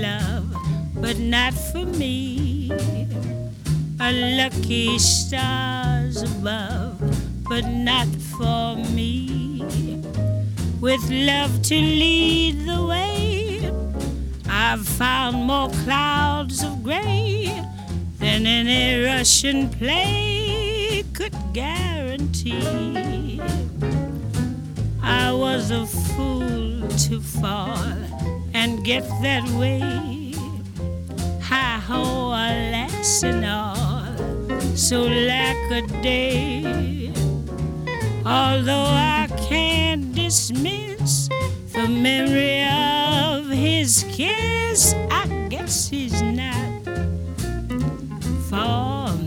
love, but not for me. A lucky stars above, but not for me. With love to lead the way, I've found more clouds of gray than any Russian play could guarantee. I was a fool to fall and get that way. Hi-ho, alas and all, so lack a day. Although I can't dismiss the memory of his kiss, I guess he's not for